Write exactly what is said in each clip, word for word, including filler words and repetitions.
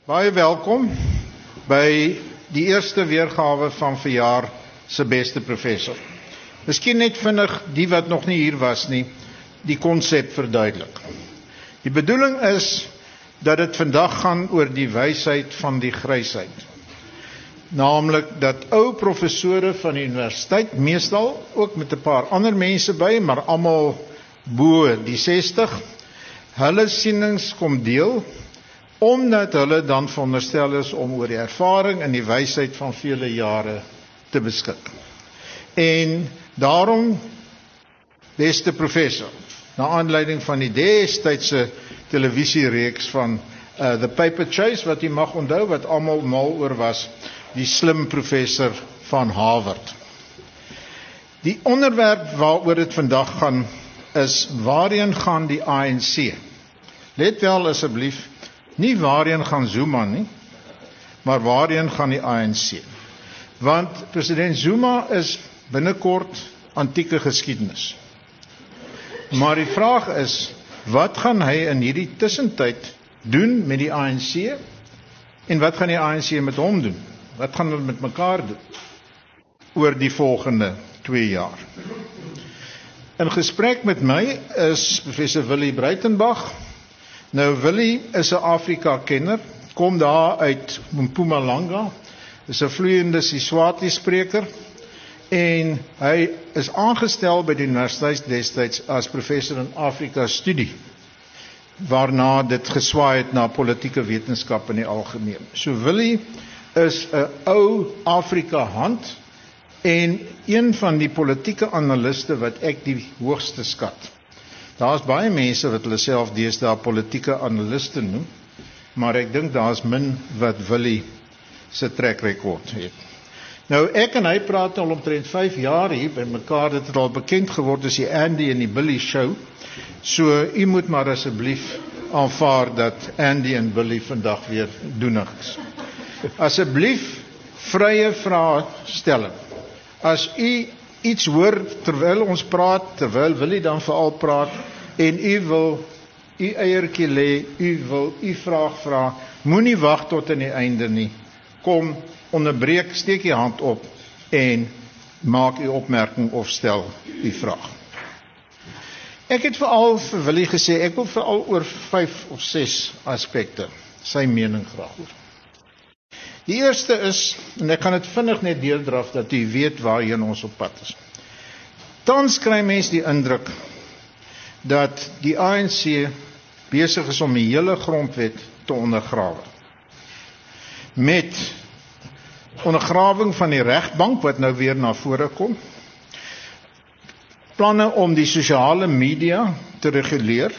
Baie welkom by die eerste weergawe van verjaar se beste professor. Miskien net vinnig die wat nog nie hier was nie, die konsep verduidelik. Die bedoeling is dat dit vandag gaan oor die wysheid van die grysheid. Naamlik dat ou professore van die universiteit, meestal ook met 'n paar ander mense by, maar almal bo die sestig, hulle sienings kom deel, omdat hulle dan veronderstel is om oor die ervaring en die wysheid van vele jare te beskik. En daarom, beste professor, na aanleiding van die destydse televisiereeks van uh, The Paper Chase, wat u mag onthou, wat almal mal oor was, die slim professor van Harvard. Die onderwerp waaroor dit vandag gaan, is waarheen gaan die A N C? Let wel asseblief, nie waarheen gaan Zuma nie, maar waarheen gaan die A N C? Want president Zuma is binnekort antieke geskiedenis. Maar die vraag is, wat gaan hy in hierdie tussentyd doen met die A N C? En wat gaan die A N C met hom doen? Wat gaan hulle met mekaar doen oor die volgende twee jaar? In gesprek met my is professor Willie Breitenbach. Nou, Willie is 'n Afrika-kenner, kom daar uit Mpumalanga, is 'n vloeiende Siswati spreker, en hy is aangestel by die universiteit destyds as professor in Afrika-studie, waarna dit geswaai het na politieke wetenskap in die algemeen. So Willie is 'n ou Afrika-hand, en een van die politieke analiste wat ek die hoogste skat. Daar is baie mense wat hulle self deesdae politieke analiste noem, maar ek dink daar is min wat Willie se track record het. Nou, ek en hy praat al omtrent vyf jaar hier by mekaar, dit het al bekend geword as die Andy en die Billy show, so u moet maar asseblief aanvaar dat Andy en Billy vandag weer doenig is. Asseblief vrye vraestelling. As u iets hoor terwyl ons praat, terwyl Willie dan veral praat, en u wil u eiertjie lê, u wil u vraag vra, moenie wag tot aan die einde nie. Kom, onderbreek, steek u hand op en maak u opmerking of stel u vraag. Ek het veral vir Willie gesê, ek wil veral oor vyf of ses aspekte sy mening graag hoor. Die eerste is, en ek kan dit vinnig net deurdraf, dat u weet waarheen ons op pad is. Tans kry mens die indruk dat die A N C besig is om die hele grondwet te ondergrawe. Met ondergrawing van die regbank, wat nou weer na vore kom, planne om die sosiale media te reguleer,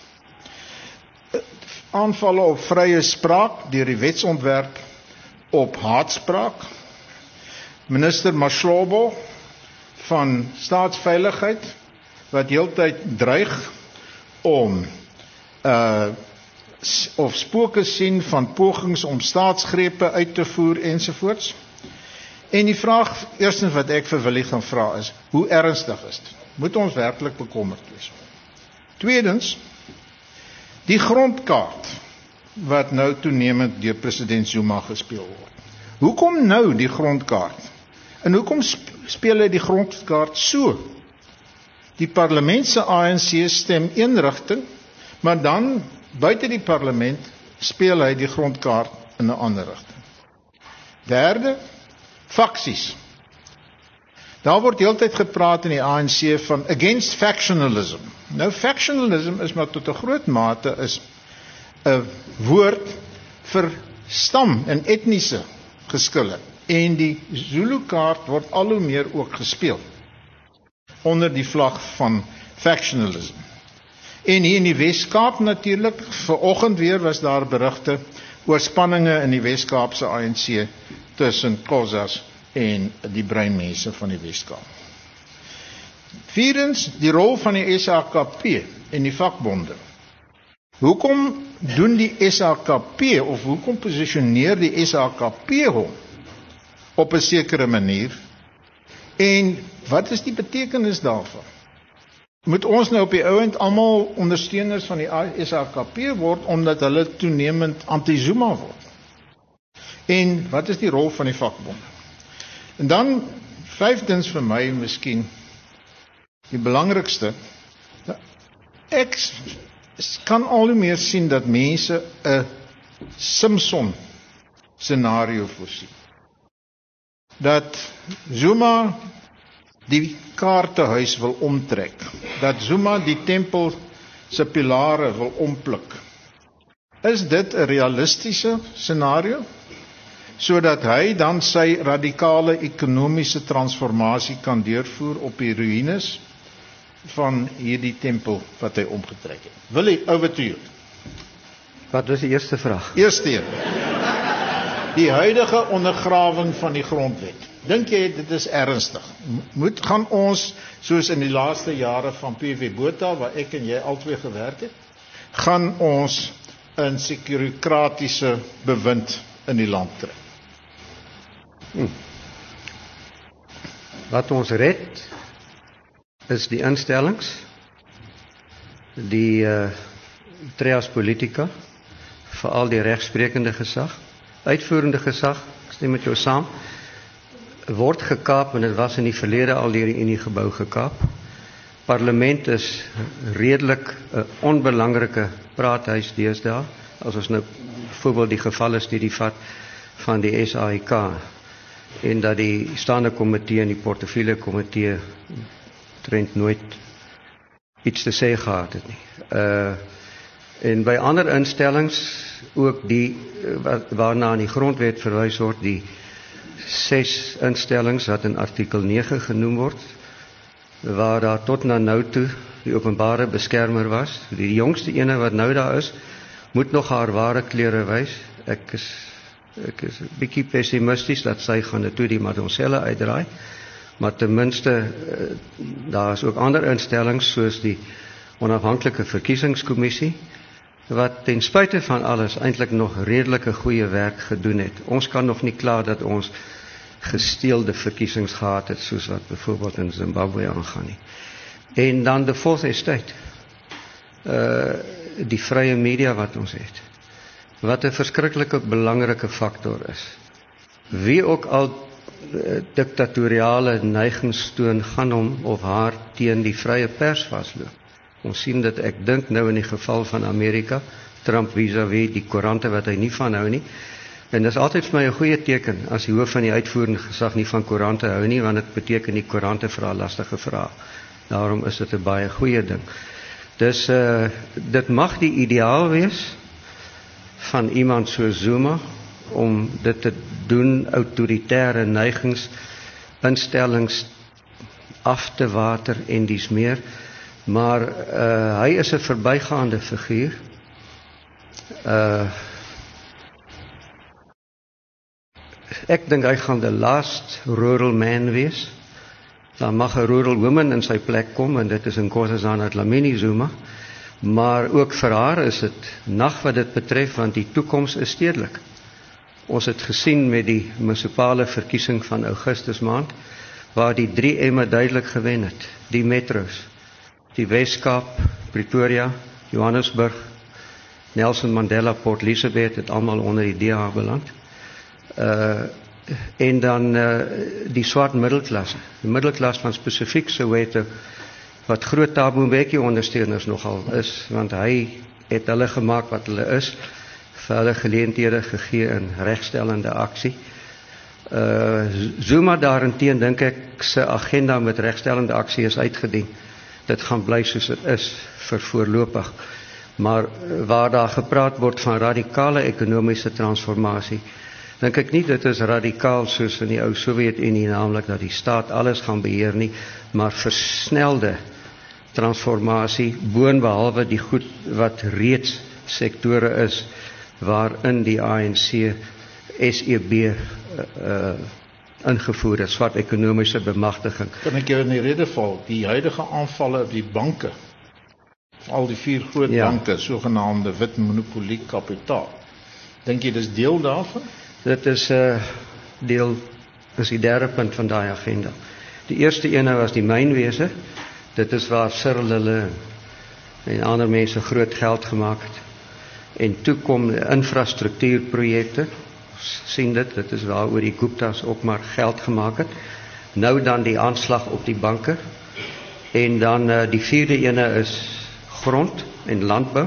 aanvalle op vrye spraak deur die wetsontwerp op haatspraak, minister Mashlobo van staatsveiligheid, wat heeltyd dreig om uh, of spooke sien van pogings om staatsgrepe uit te voer ensovoorts. En die vraag, eerstens wat ek vir Willie gaan vra is, hoe ernstig is dit? Moet ons werklik bekommerd wees? Tweedens, die grondkaart wat nou toenemend deur president Zuma gespeel word. Hoekom nou die grondkaart? En hoekom speel hy die grondkaart so? Die parlement se A N C stem een rigting, maar dan buite die parlement speel hy die grondkaart in 'n ander rigting. Derde, faksies. Daar word heeltyd gepraat in die A N C van against factionalism. Nou, factionalism is maar tot 'n groot mate is 'n woord vir stam en etniese geskille. En die Zulu-kaart word al hoe meer ook gespeel onder die vlag van factionalism. En hier in die Wes-Kaap natuurlik, vanoggend weer was daar berigte oor spanninge in die Wes-Kaapse A N C tussen Khoisas en die breinmense van die Wes-Kaap. Vierdens, die rol van die S A K P en die vakbonde. Hoekom doen die S A K P, of hoekom posisioneer die S A K P hom op 'n sekere manier, en wat is die betekenis daarvan? Moet ons nou op die ouend almal ondersteuners van die S A K P word, omdat hulle toenemend anti-Zuma word? En wat is die rol van die vakbonde? En dan, vyfdens vir my miskien, die belangrikste, ek kan al hoe meer sien dat mense 'n Simpson scenario voorsien. Dat Zuma die kaartehuis wil omtrek, dat Zuma die tempel se pilare wil ompluk. Is dit 'n realistiese scenario? Sodat hy dan sy radikale ekonomiese transformasie kan deurvoer op die ruïnes van hierdie tempel wat hy omgetrek het. Wil hy, over to you. Wat was die eerste vraag? Eerste een. Die huidige ondergrawing van die grondwet. Dink jy dit is ernstig? Moet gaan ons, soos in die laaste jare van P W Botha, waar ek en jy albei gewerk het, gaan ons 'n sekurokratiese bewind in die land kry? Hmm. Wat ons red is die instellings, die uh, trias politica, veral die regsprekende gesag, uitvoerende gesag, ek stem met jou saam, word gekaap, en dit was in die verlede al deur die Unie gebou gekaap. Parlement is redelik 'n uh, onbelangrike praathuis deesdae, as ons nou byvoorbeeld die gevalle studie vat van die S A I K, en dat die staande komitee en die portefeulje komitee trend nooit iets te sê gehad het nie. Uh, en by ander instellings, ook die waarna in die grondwet verwys word, die ses instellings wat in artikel nege genoem word, waar daar tot na nou toe die openbare beskermer was. Die jongste ene wat nou daar is, moet nog haar ware kleure wys. Ek is ek is 'n bietjie pessimisties dat sy gaan dit toe die Madonsela uitdraai, maar ten minste daar is ook ander instellings soos die onafhanklike verkiesingskommissie wat ten spyte van alles eintlik nog redelike goeie werk gedoen het. Ons kan nog nie klaar dat ons gesteelde verkiesings gehad het soos wat byvoorbeeld in Zimbabwe aangaan nie. En dan the fourth estate. Uh die vrye media wat ons het. Wat 'n verskriklike belangrike faktor is. Wie ook al uh, diktatoriale neigings toon, gaan hom of haar teen die vrye pers vasloop. Ons sien dit, ek dink nou in die geval van Amerika, Trump vis-à-vis die koerante wat hy nie van hou nie. En dit is altyd vir my 'n goeie teken as die hoof van die uitvoerende gesag nie van koerante hou nie, want dit beteken die koerante vra lastige vrae. Daarom is dit 'n baie goeie ding. Dus uh, dit mag die ideaal wees van iemand soos Zuma om dit te doen, autoritaire neigings, instellings af te water en dies meer. Maar uh, hy is 'n verbygaande figuur. Uh, ek dink hy gaan the last rural man wees. Daar mag 'n rural woman in sy plek kom, en dit is Nkosazana Dlamini Zuma. Maar ook vir haar is dit nag wat dit betref, want die toekoms is stedelik. Ons het gesien met die munisipale verkiesing van Augustus maand, waar die drie emme duidelik gewen het. Die metros. Die Weskaap, Pretoria, Johannesburg, Nelson Mandela, Port Elizabeth, het allemaal onder die D A beland. Uh, en dan uh, die swart middelklasse. Die middelklas van spesifiek Soweto, wat groot Thabo Mbeki ondersteuners nogal is, want hy het hulle gemaak wat hulle is, vir hulle geleenthede gegee in regstellende aksie. Uh, Zuma daarenteen, dink ek, sy agenda met regstellende aksie is uitgedien. Dit gaan bly soos dit is vir voorlopig. Maar waar daar gepraat word van radikale ekonomiese transformasie, dink ek nie dit is radikaal soos in die ou Sowjetunie, naamlik dat die staat alles gaan beheer nie, maar versnelde transformasie, boonbehalwe die goed wat reeds sektore is, waarin die A N C, S E B uh, uh, ingevoer het, swart ekonomiese bemagtiging. Kan ek jou in die rede val, die huidige aanvalle op die banke, al die vier groot ja. banke, sogenaamde wit monopolie kapitaal, dink jy dis deel daarvan? Dit is uh, deel, is die derde punt van daai agenda. Die eerste ene was die mynwese, dit is waar Cyril hulle en ander mense groot geld gemaak het. En toe kom infrastruktuurprojekte, sien dit, dit is waaroor die Guptas ook maar geld gemaak het. Nou dan die aanslag op die banke. En dan uh, die vierde ene is grond en landbou.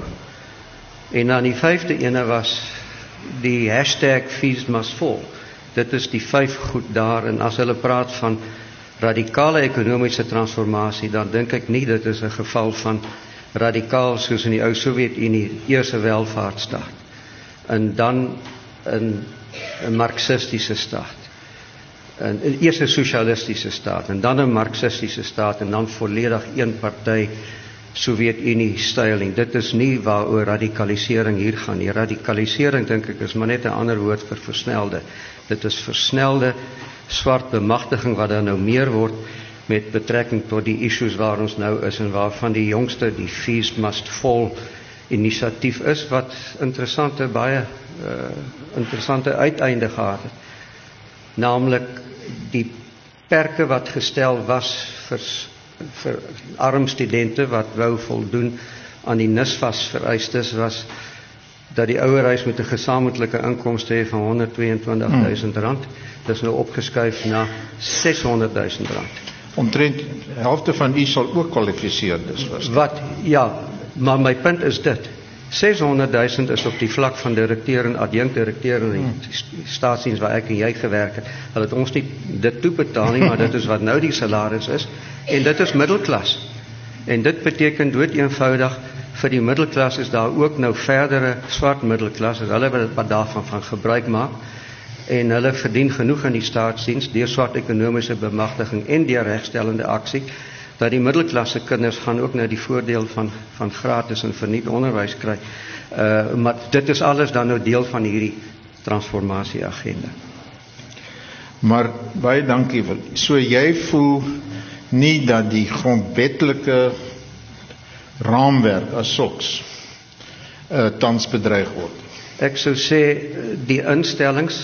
En dan die vyfde ene was die hashtag Fees Must Fall. Dit is die vyf goed daar, en as hulle praat van radikale ekonomiese transformasie, dan dink ek nie dit is 'n geval van radikaal soos in die ou Sowjetunie, eerste welvaartsstaat. En dan 'n 'n marxistiese staat. 'n 'n eerste sosialistiese staat, en dan 'n marxistiese staat, en dan volledig een party Sowjetunie styling. Dit is nie waaroor radikalisering hier gaan nie. Radikalisering, dink ek, is maar net 'n ander woord vir versnelde. Dit is versnelde swart bemagtiging wat dan nou meer word met betrekking tot die issues waar ons nou is, en waarvan die jongste die Fees Must Fall inisiatief is, wat interessante, baie uh, interessante uiteinde gehad het. Naamlik die perke wat gestel was vir vir arm studente wat wou voldoen aan die NSFAS vereistes, was dat die ouerhuis met 'n gesamentlike inkomste hê van honderdtweeëntwintig duisend rand. Dit is nou opgeskuif na seshonderd duisend rand. Omtrent die helfte van u sal ook kwalifiseer, dus was. Wat, ja, maar my punt is dit. seshonderd duisend is op die vlak van direkteur en adjunkdirekteur in die staatsdiens waar ek en jy gewerk het. Hulle het ons nie dit toebetaal nie, maar dit is wat nou die salaris is. En dit is middelklas. En dit beteken dood eenvoudig, vir die middelklas is daar ook nou verdere swart middelklas, as hulle wat daarvan van gebruik maak. En hulle verdien genoeg in die staatsdiens deur swart ekonomiese bemagtiging en deur regstellende aksie, dat die middelklasse kinders gaan ook nou die voordeel van, van gratis en verniet onderwys kry. Uh, maar dit is alles dan nou deel van hierdie transformasieagenda. Maar baie dankie. So jy voel nie dat die grondwetlike raamwerk as sulks uh, tans bedreig word? Ek sou sê die instellings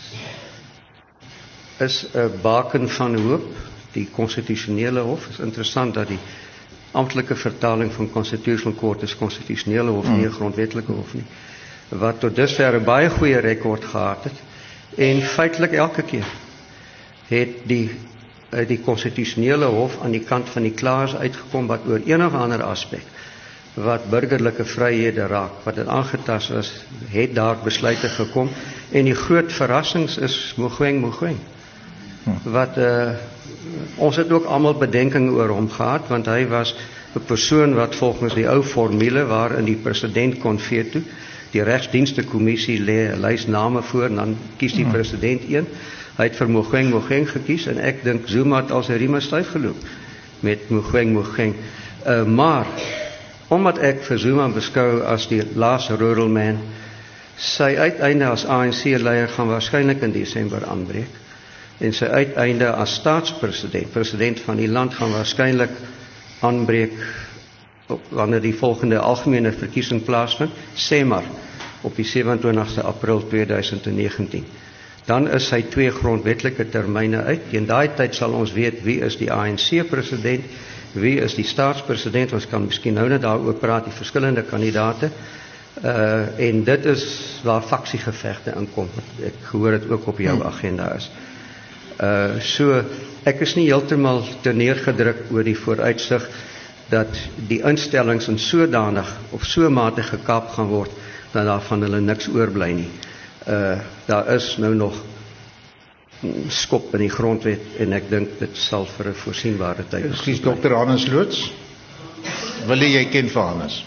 is 'n baken van hoop. Die konstitusionele hof, is interessant dat die amptelike vertaling van Constitutional Court is konstitusionele hof, nie 'n grondwetlike hof nie, wat tot dusver 'n baie goeie rekord gehad het, en feitelik elke keer het die die konstitusionele hof aan die kant van die klaers uitgekom wat oor een of ander aspek wat burgerlike vryhede raak, wat dit aangetast is, het daar besluite gekom, en die groot verrassings is Mogoeng Mogoeng, wat uh, ons het ook almal bedenking oor hom gehad, want hy was 'n persoon wat volgens die ou formule waarin die president kon veto, die regsdienste kommissie lê 'n lys name voor en dan kies die president een. Hy het vir Mogoeng Mogoeng gekies, en ek dink Zuma het al sy rieme styf geloop met Mogoeng Mogoeng. Uh, maar omdat ek vir Zuma beskou as die last rural man, sy uiteinde as A N C-leier gaan waarskynlik in Desember aanbreek. En sy uiteinde as staatspresident, president van die land, gaan waarskynlik aanbreek op, wanneer die volgende algemene verkiesing plaasvind, sê maar op die sewe-en-twintigste April tweeduisend negentien. Dan is sy twee grondwetlike termyne uit. Teen daai tyd sal ons weet wie is die A N C-president, wie is die staatspresident. Ons kan miskien nou net daaroor praat, die verskillende kandidate. Uh, en dit is waar faksiegevegte inkom. Ek hoor dit ook op jou agenda is. Uh, so, ek is nie heeltemal terneergedruk oor die vooruitsig dat die instellings in sodanig of so mate gekaap gaan word dat daar van hulle niks oorbly nie. Uh, daar is nou nog skop in die grondwet, en ek dink dit sal vir 'n voorsienbare tyd. Ekskuus, dokter Hannes Loots. Wil jy ken vir Hannes?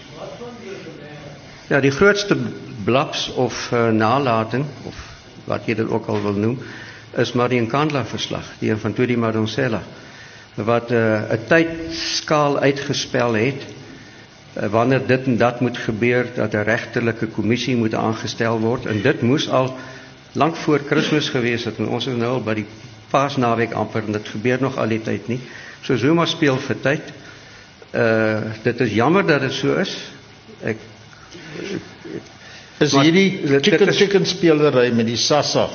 Ja, die grootste blaps of uh, nalating, of wat jy dit ook al wil noem, is maar die Nkandla verslag, die een van Todi Madonsela, wat 'n uh, tydskaal uitgespel het, uh, wanneer dit en dat moet gebeur, dat 'n regterlike kommissie moet aangestel word, en dit moes al lank voor Kersfees gewees het, en ons is nou al by die Paasnaweek amper, en dit gebeur nog al die tyd nie. So Zuma speel vir tyd. Uh, dit is jammer dat dit so is. Ek, ek, is hierdie chicken chicken speelery met die SASSA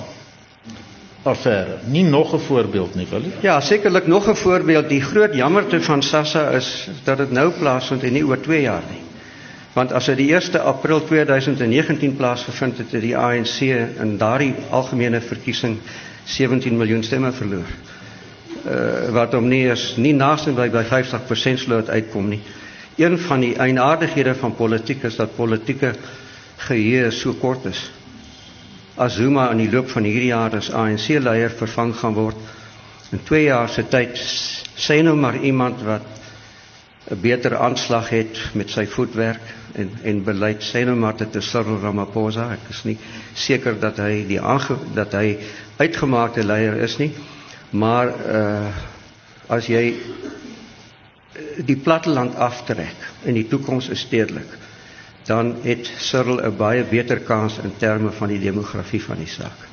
affære nie nog 'n voorbeeld nie, wil jy? Ja, sekerlik nog 'n voorbeeld. Die groot jammerte van SASSA is dat dit nou plaasvind en nie oor twee jaar nie. Want as dit die eerste April tweeduisend negentien plaasgevind het, het die A N C in daardie algemene verkiesing sewentien miljoen stemme verloor. Uh, wat om nie eens nie naaste by by vyftig persent sloot uitkom nie. Een van die eienaardighede van politiek is dat politieke geheue so kort is. As Zuma in die loop van hierdie jaar as A N C-leier vervang gaan word, in twee jaar se tyd, sê nou maar iemand wat 'n beter aanslag het met sy voetwerk en, en beleid, sê nou maar dit is Cyril Ramaphosa. Ek is nie seker dat hy die aange, dat hy uitgemaakte leier is nie, maar uh, as jy die platteland aftrek en die toekoms is stedelik, dan het Cyril 'n baie beter kans in terme van die demografie van die saak.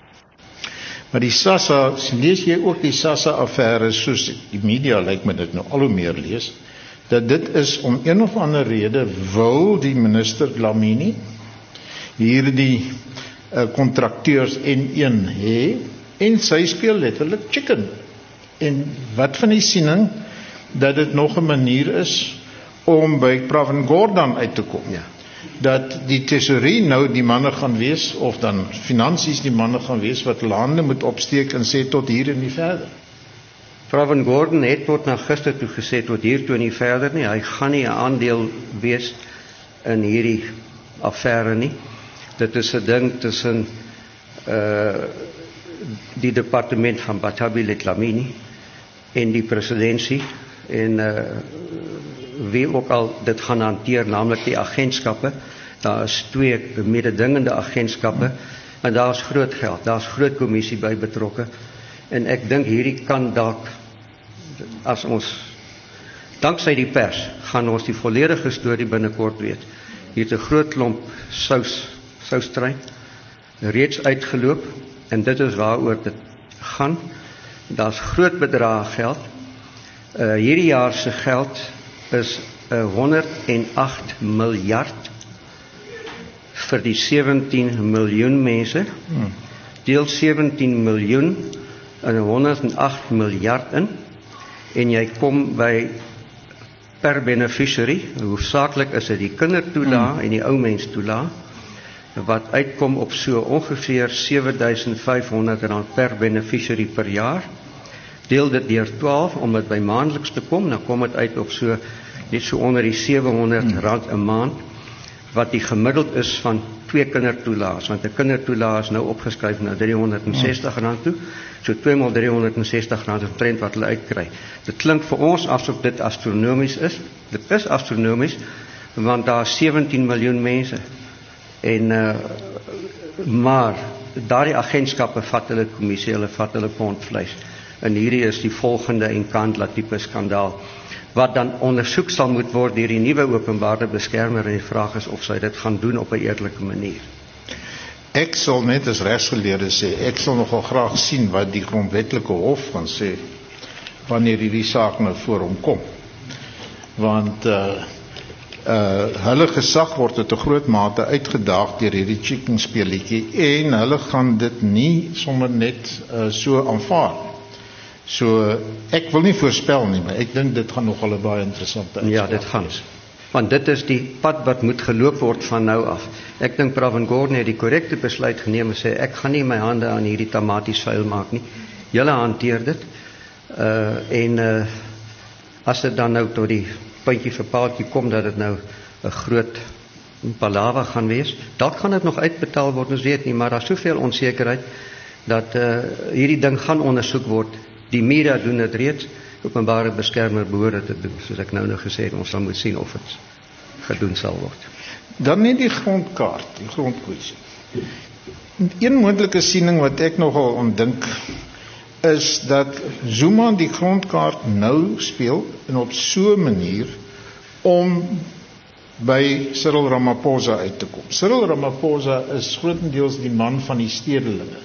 Maar die SASSA, lees jy ook die SASSA-affære, soos die media lyk my dit nou al hoe meer lees, dat dit is om een of ander rede wil die minister Dlamini hierdie kontrakteurs uh, en een hê, en sy speel letterlik chicken. En wat van die siening dat dit nog 'n manier is om by Pravin Gordhan uit te kom. Ja. Dat die tesourie nou die manne gaan wees, of dan finansies die manne gaan wees, wat lande moet opsteek en sê tot hier en nie verder. Pravin Gordhan het tot na gister toe gesê tot hier toe en nie verder nie. Hy gaan nie 'n aandeel wees in hierdie affære nie. Dit is 'n ding tussen uh, die departement van Bathabile Dlamini en die presidentskap en uh, wie ook al dit gaan hanteer, naamlik die agentskappe. Daar is twee mededingende agentskappe en daar is groot geld, daar is groot kommissie by betrokke en ek dink hierdie kan dalk, as ons danksy die pers gaan ons die volledige storie binnekort weet. Hier het 'n groot klomp sous soustrein reeds uitgeloop en dit is waaroor dit gaan. Daar's groot bedrae geld. Uh, hierdie jaar se geld is uh, honderd en agt miljard vir die sewentien miljoen mense. Hmm. Deel sewentien miljoen in honderd en agt miljard in en jy kom by per beneficiary, hoofsaaklik is dit die kindertoelaag hmm. en die ou mens toelaag, wat uitkom op so ongeveer sewe duisend vyf honderd rand per beneficiary per jaar. Deel dit deur twaalf om dit by maandeliks te kom, dan kom dit uit op so net so onder die sewe honderd rand 'n maand, wat die gemiddeld is van twee kindertoelaas, want 'n kindertoelaas is nou opgeskryf na drie honderd en sestig rand toe, so twee maal drie honderd en sestig rand is omtrent wat hulle uitkry. Dit klink vir ons asof dit astronomies is. Dit is astronomies, want daar is sewentien miljoen mense. En uh, maar daardie agentskappe vat hulle kommissie, hulle vat hulle pond vleis. En hierdie is die volgende Nkandla tipe skandaal, wat dan ondersoek sal moet word deur die nuwe openbare beskermer en die vraag is of sy dit gaan doen op 'n eerlike manier. Ek sal net as regsgeleerde sê, ek sal nogal graag sien wat die grondwetlike hof gaan sê wanneer hierdie saak nou voor hom kom. Want uh, uh, hulle gesag word tot 'n groot mate uitgedaag deur hierdie chicken speletjie en hulle gaan dit nie sommer net uh, so aanvaar. So ek wil nie voorspel nie, maar ek dink dit gaan nogal 'n baie interessante uitslag. Ja, dit gaan. Want dit is die pad wat moet geloop word van nou af. Ek dink Pravin Gordhan het die korrekte besluit geneem en sê ek gaan nie my hande aan hierdie tamaties vuil maak nie. Julle hanteer dit. Uh en uh as dit dan nou tot die puntjie vir paaltjie kom dat dit nou 'n groot palaver gaan wees, dalk gaan dit nog uitbetaal word, ons weet nie, maar daar's soveel onsekerheid dat uh hierdie ding gaan ondersoek word. Die media doen dit reeds, openbare beskermer behoort dit te doen, soos ek nou nou gesê het, ons sal moet sien of dit gedoen sal word. Dan net die grondkaart, die grondkwessie. Een moontlike siening wat ek nogal ondink is dat Zuma die grondkaart nou speel en op so 'n manier om by Cyril Ramaphosa uit te kom. Cyril Ramaphosa is grootendeels die man van die stedelinge.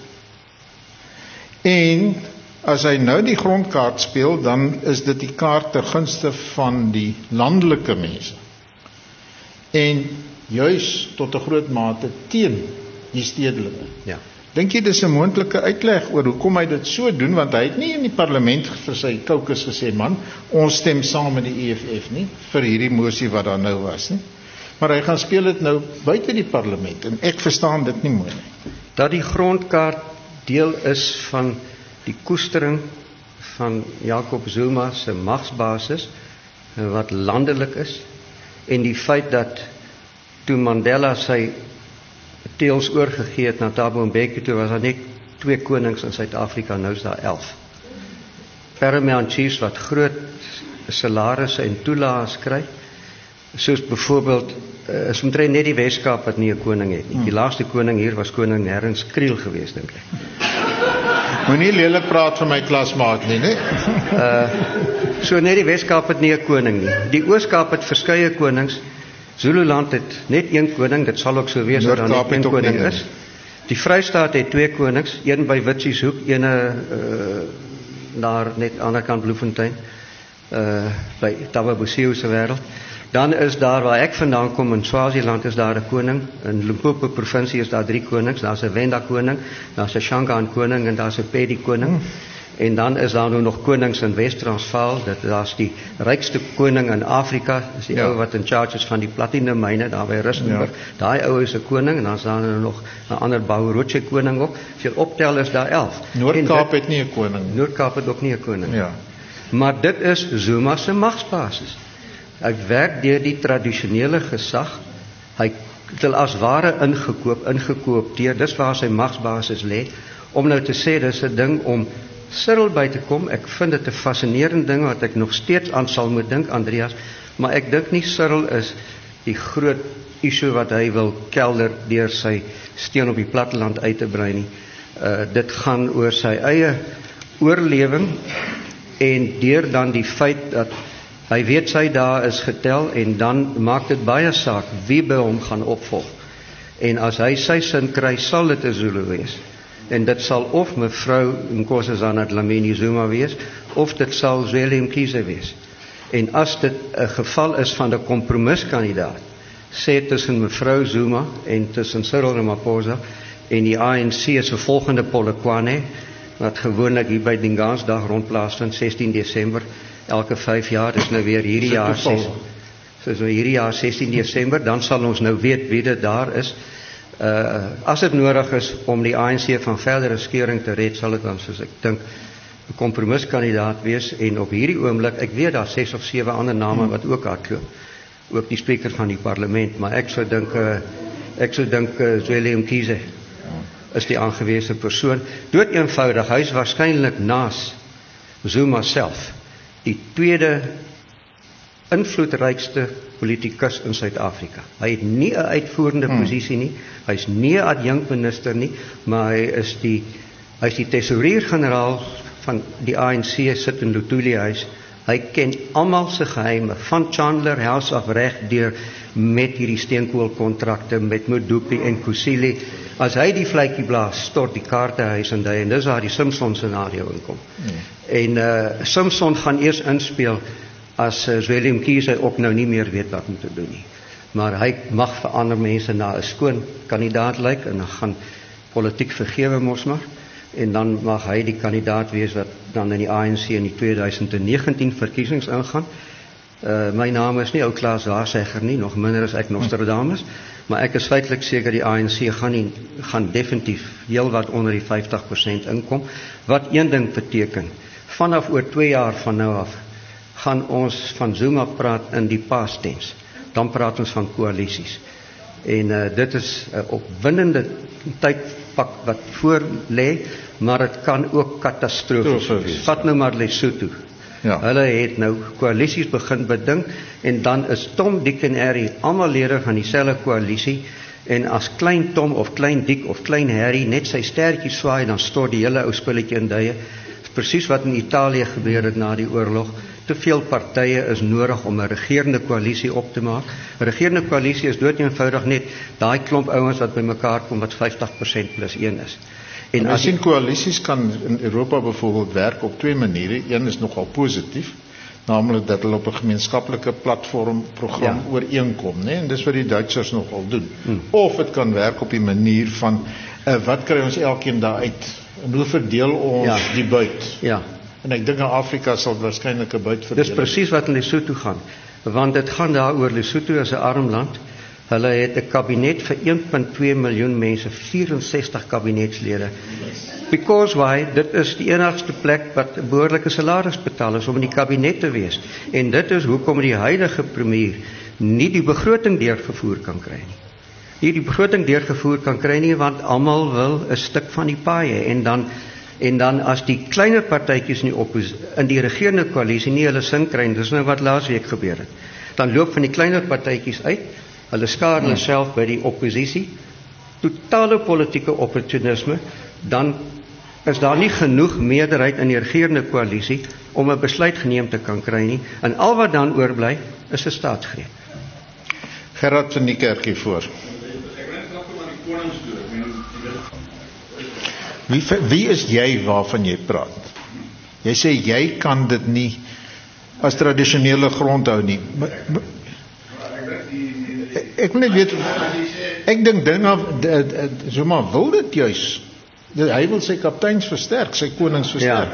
En as hy nou die grondkaart speel, dan is dit die kaart ter gunste van die landelike mense. En juis tot 'n groot mate teen die stedelinge. Ja. Dink jy dis 'n moontlike uitleg oor hoekom hy dit so doen, want hy het nie in die parlement vir sy caucus gesê, man, ons stem saam met die E F F nie, vir hierdie mosie wat daar nou was nie. Maar hy gaan speel dit nou buite die parlement en ek verstaan dit nie mooi nie. Dat die grondkaart deel is van die koestering van Jacob Zuma se magsbasis wat landelik is, en die feit dat toe Mandela sy teels oorgegee het na Thabo Mbeki, toe was daar net twee konings in Suid-Afrika, nou is daar elf. Paramount chiefs wat groot salarisse en toelaas kry, soos byvoorbeeld uh, is omtrent net die Weskaap wat nie 'n koning het nie. Die laaste koning hier was koning Nernst Kriel geweest, dink ek. Moenie lelik praat van my klasmaat nie, né? Uh, so net die Weskaap het nie 'n koning nie. Die Ooskaap het verskeie konings. Zululand het net een koning, dit sal ook so wees dat daar net een koning is. Die Vrystaat het twee konings, een by Witsieshoek, een uh, daar net aan die ander kant Bloemfontein, uh, by Tawabusio se wêreld. Dan is daar waar ek vandaan kom in Swaziland is daar 'n koning, in Limpopo provinsie is daar drie konings, daar's 'n Venda koning, daar's 'n Shangaan koning en daar's 'n Pedi koning. Hmm. En dan is daar nou nog konings in Wes-Transvaal, dit daar's die rykste koning in Afrika, is die ja. ou wat in charge is van die platinum myne daar by Rustenburg. Ja. Daai ou is 'n koning en dan is daar nou nog 'n ander Bauroche koning ook. As jy optel is daar elf. Noord-Kaap het nie 'n koning nie. Noord-Kaap het ook nie 'n koning nie. Ja. Maar dit is Zuma se magsbasis. Hy werk deur die tradisionele gesag. Hy het as ware ingekoop, ingekoopteer. Dis waar sy magsbasis lê. Om nou te sê dis 'n ding om Cyril by te kom. Ek vind dit 'n fascinerende ding wat ek nog steeds aan sal moet dink, Andreas, maar ek dink nie Cyril is die groot issue wat hy wil kelder deur sy steen op die platteland uit te brei nie. Uh, dit gaan oor sy eie oorlewing en deur dan die feit dat hy weet sy dae is getel en dan maak dit baie saak wie by hom gaan opvolg. En as hy sy sin kry, sal dit 'n Zulu wees. En dit sal of mevrou Nkosazana Dlamini Zuma wees, of dit sal Zweli Mkhize wees. En as dit 'n geval is van 'n kompromiskandidaat, sê tussen mevrou Zuma en tussen Cyril Ramaphosa en die A N C se volgende Polokwane, wat gewoonlik hier by Dingansdag rondplaasvind, sestien Desember, elke vyf jaar, dis nou weer hierdie jaar, so is nou hierdie jaar sestien Desember, dan sal ons nou weet wie dit daar is. Uh, as dit nodig is om die A N C van verdere skeuring te red, sal dit dan, soos ek dink, 'n kompromiskandidaat wees. En op hierdie oomblik, ek weet daar ses of sewe ander name hmm. wat ook hardloop, ook die spreker van die parlement, maar ek sou dink uh, ek sou dink uh, Zweli Mkhize is die aangewese persoon. Dood eenvoudig, hy is waarskynlik naas Zuma self die tweede invloedrykste politikus in Suid-Afrika. Hy het nie 'n uitvoerende hmm. posisie nie, hy is nie 'n adjunkminister nie, maar hy is die hy is die tesourier-generaal van die A N C, sit in Luthuli huis. Hy ken almal se geheime, van Chandler House af reg deur met hierdie steenkoolkontrakte met Modupi en Kusile. As hy die vletjie blaas, stort die kaarte huis en hy, en dis waar die Simpson scenario inkom. Hmm. En uh, Simpson gaan eers inspeel as uh, Zweli Mkhize ook nou nie meer weet wat om te doen nie. Maar hy mag vir ander mense na 'n skoon kandidaat lyk en dan gaan politiek vergewe mos maar. En dan mag hy die kandidaat wees wat dan in die A N C in die twintig negentien verkiesings ingaan. Uh, my naam is nie ou Klaas Waarsegger nie, nog minder as ek Nostradamus, maar ek is feitelik seker die A N C gaan nie, gaan definitief heel wat onder die vyftig persent inkom, wat een ding beteken, vanaf oor twee jaar van nou af, gaan ons van Zuma praat in die past tense, dan praat ons van koalisies. En uh, dit is 'n uh, opwindende tydpak wat voor lê, maar dit kan ook katastrofies wees. Vat nou maar Lesotho. Ja. Hulle het nou koalisies begin bedink en dan is Tom, Dick en Harry almal lede van dieselfde koalisie en as klein Tom of klein Dick of klein Harry net sy stertjie swaai, dan stort die hele ou spulletjie in duie. Presies wat in Italië gebeur het na die oorlog. Te veel partye is nodig om 'n regerende koalisie op te maak. 'n Regerende koalisie is dood eenvoudig net daai klomp ouens wat bymekaar kom wat vyftig persent plus een is. En, en as jy koalisies kan in Europa byvoorbeeld werk op twee maniere. Een is nogal positief, naamlik dat hulle op 'n gemeenskaplike platform program ja. ooreenkom, né? En dis wat die Duitsers nogal doen. Hmm. Of dit kan werk op die manier van uh, wat kry ons elkeen daaruit en hoe verdeel ons ja. die buit? Ja. En ek dink in Afrika sal waarskynlik 'n buit verdeel. Dis presies wat in Lesotho gaan, want dit gaan daaroor. Lesotho is 'n arm land. Hulle het 'n kabinet vir een komma twee miljoen mense, vierensestig kabinetslede. Because why? Dit is die enigste plek wat 'n behoorlike salaris betaal is om in die kabinet te wees. En dit is hoekom die huidige premier nie die begroting deurgevoer kan kry nie. Nie die begroting deurgevoer kan kry nie, want almal wil 'n stuk van die paai hê. En dan en dan as die kleiner partytjies in die oppos in die regerende koalisie nie hulle sin kry, dis nou wat laasweek gebeur het. Dan loop van die kleiner partytjies uit, hulle skaar hulle self by die oppositie, totale politieke opportunisme, dan is daar nie genoeg meerderheid in die regerende koalisie om 'n besluit geneem te kan kry nie, en al wat dan oorbly is 'n staatsgreep. Gerard van die Kerk hiervoor. Wie, wie is jy waarvan jy praat? Jy sê jy kan dit nie as tradisionele grond hou nie. Maar, maar, ek net weet, ek dink dinge, Zuma wil dit juis. Hy wil sy kapteins versterk, sy konings versterk.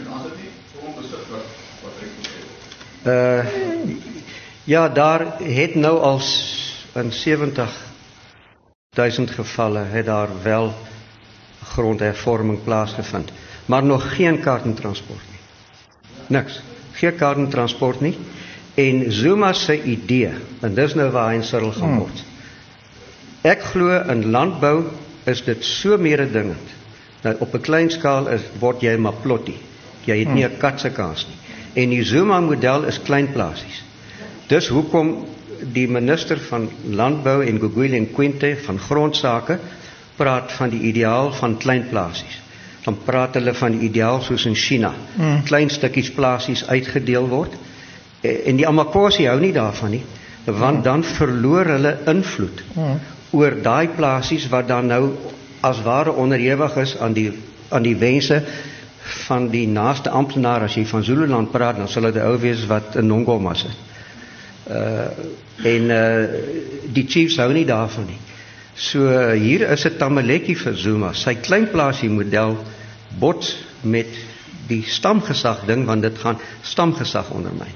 Ja, uh, ja daar het nou al in sewentig duisend gevalle het daar wel grondhervorming plaasgevind, maar nog geen kaartentransport nie. Niks. Geen kaartentransport nie. En Zuma se idee, en dis nou waar hy in sirkel gaan word. Hmm. Ek glo in landbou is dit so mededingend. Nou op 'n klein skaal is word jy maar plotty. Jy het nie 'n kat se kans nie. En die Zuma model is klein plasies. Dis hoekom die minister van landbou en Guguile en Quinte van grondsake praat van die ideaal van klein plasies. Dan praat hulle van die ideaal soos in China. Mm. Klein stukkies plasies uitgedeel word. En die Amakosi hou nie daarvan nie, want dan verloor hulle invloed mm. oor daai plasies wat dan nou as ware onderhewig is aan die aan die wense van die naaste amptenaar. As jy van Zululand praat, dan sal dit 'n ou wees wat in Nongoma sit. Uh, en uh, die chiefs hou nie daarvan nie. So uh, hier is 'n tamaletjie vir Zuma. Sy kleinplaasie model bots met die stamgesag ding, want dit gaan stamgesag ondermyn.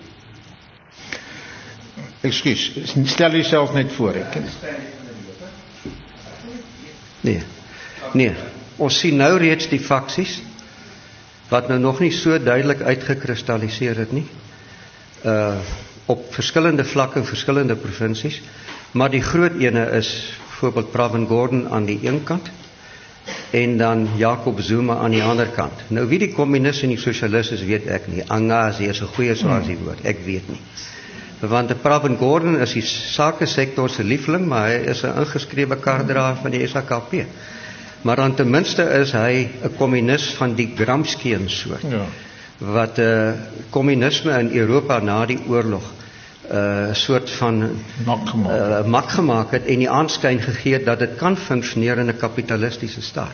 Ekskuus, stel jouself net voor ek. Nee. Nee. Ons sien nou reeds die faksies wat nou nog nie so duidelik uitgekristalliseer het nie. Uh op verskillende vlakke in verskillende provinsies, maar die groot ene is byvoorbeeld Pravin Gordhan aan die een kant en dan Jacob Zuma aan die ander kant. Nou wie die kommuniste en die sosialiste weet ek nie. Angazi is 'n goeie swasie woord, ek weet nie. Want Pravin Gordhan is die sakesektor se liefling, maar hy is 'n ingeskrewe kaartdraer van die S A K P. Maar dan ten minste is hy 'n kommunist van die Gramscian soort. Ja. Wat uh, kommunisme in Europa na die oorlog 'n uh, soort van mak gemaak. Uh, mak gemaak het en die aanskyn gegee het dat dit kan funksioneer in 'n kapitalistiese staat.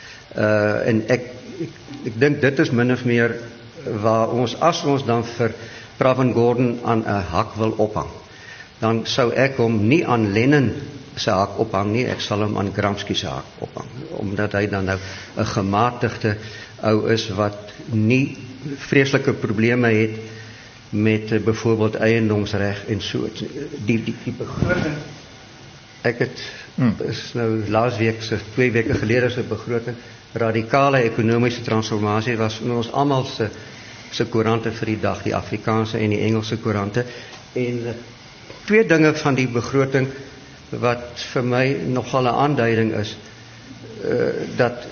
Uh, en ek ek, ek dink dit is min of meer waar ons as ons dan vir Pravin Gordhan aan 'n hak wil ophang. Dan sou ek hom nie aan Lenin se hak ophang nie, ek sal hom aan Gramsci se hak ophang, omdat hy dan nou 'n gematigde ou is wat nie vreeslike probleme het met uh, byvoorbeeld eiendomsreg en so. Die die die begroting, ek het hmm. is nou laasweek se twee weke gelede se begroting, radikale ekonomiese transformasie was in ons almal se se koerante vir die dag, die Afrikaanse en die Engelse koerante. En uh, twee dinge van die begroting wat vir my nogal 'n aanduiding is uh, dat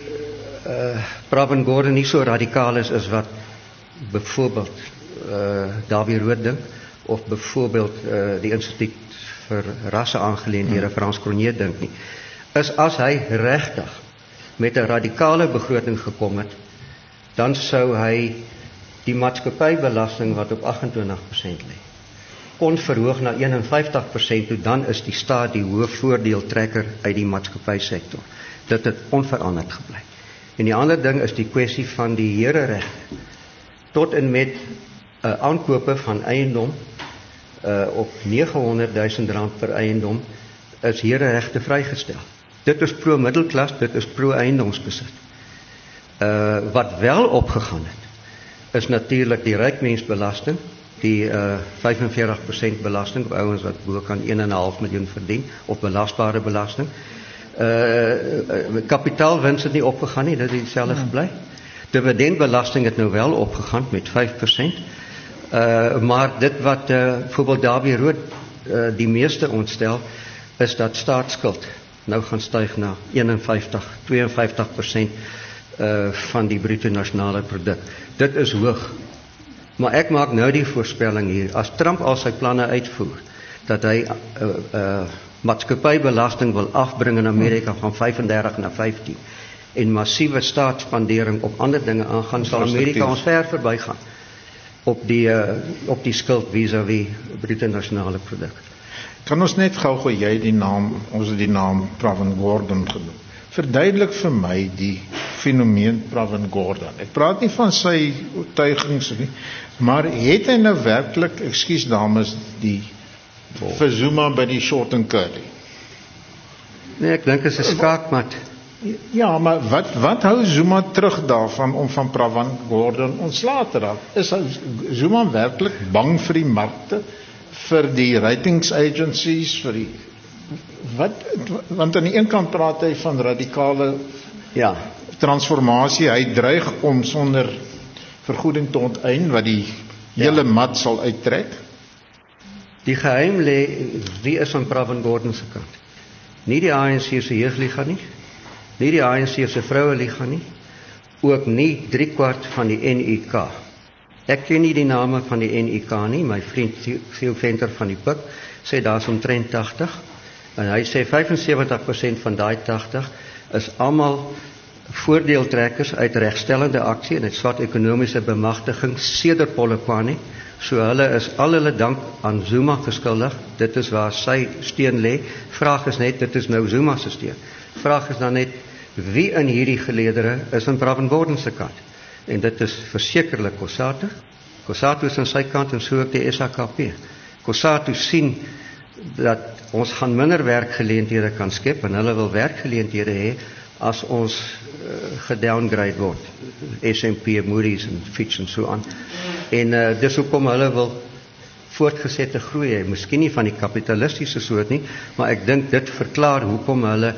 uh, Pravin Gordhan nie so radikaal is as wat byvoorbeeld uh, Davie Rood dink, of byvoorbeeld uh, die Instituut vir Rasseaangeleenthede hmm. Frans Cronje dink nie, is as hy regtig met 'n radikale begroting gekom het, dan sou hy die maatskappybelasting wat op agt en twintig persent lê kon verhoog na een en vyftig persent, toe dan is die staat die hoë voordeeltrekker uit die maatskappysektor. Dit het onveranderd gebly. En die ander ding is die kwessie van die hereregte. Tot en met 'n uh, aankope van eiendom uh, op neghonderd duisend rand per eiendom is hereregte vrygestel. Dit is pro-middelklas, dit is pro-eiendomsbesit. Uh, wat wel opgegaan het, is natuurlik die rykmensbelasting die uh, vyfenveertig persent belasting op ouens wat bo kan een en 'n half miljoen verdien op belasbare belasting. Uh, uh, kapitaalwins het nie opgegaan nie, dit het dieselfde ja. gebly. Dividendbelasting het nou wel opgegaan met vyf persent. Uh, maar dit wat uh, byvoorbeeld Davie Rood uh, die meeste ontstel, is dat staatsskuld nou gaan styg na een en vyftig, twee en vyftig persent uh, van die bruto nasionale produk. Dit is hoog. Maar ek maak nou die voorspelling hier, as Trump al sy planne uitvoer, dat hy uh, uh, maatskappybelasting wil afbring in Amerika van vyfendertig na vyftien, en massiewe staatsspandering op ander dinge aangaan, sal Amerika ons ver verby gaan op die, uh, op die skuld vis-à-vis bruto nasionale produk. Kan ons net gou gou jy die naam, ons het die naam Pravin Gordhan genoem. Verduidelik vir my die fenomeen Pravin Gordhan. Ek praat nie van sy oortuigings nie, maar het hy nou werklik, ekskuus dames, die vir Zuma by die short and curly? Nee, ek dink dit is 'n skaakmat. Ja, maar wat wat hou Zuma terug daarvan om van Pravin Gordhan ontslae te raak? Is Zuma werklik bang vir die markte, vir die ratings agencies, vir die wat, want aan die een kant praat hy van radikale ja, transformasie, hy dreig om sonder vergoeding te onteien wat die hele ja. mat sal uittrek. Die geheim lê, wie is aan Pravin Gordhan se kant? Nie die A N C se jeugliga nie, nie die A N C se vroueliga nie, ook nie driekwart van die N U K. Ek ken nie die name van die N U K nie, my vriend Theo Venter van die P I K sê daar is omtrent tagtig, en hy sê vyfensewentig persent van daai tagtig is almal voordeeltrekkers uit regstellende aksie en het swart ekonomiese bemagtiging sedert Polokwane. So hulle is al hulle dank aan Zuma geskuldig. Dit is waar sy steun lê. Vraag is net, dit is nou Zuma se steun. Vraag is dan net, wie in hierdie geleedere is aan Pravin Gordhan se kant? En dit is versekerlik Cosatu. Cosatu is aan sy kant en so ook die S A K P. Cosatu sien dat ons gaan minder werkgeleenthede kan skep en hulle wil werkgeleenthede hê as ons uh, gedowngrade word. S en P, Moody's en Fitch en so aan. En uh, dis hoekom hulle wil voortgesette groei hê. Miskien nie van die kapitalistiese soort nie, maar ek dink dit verklaar hoekom hulle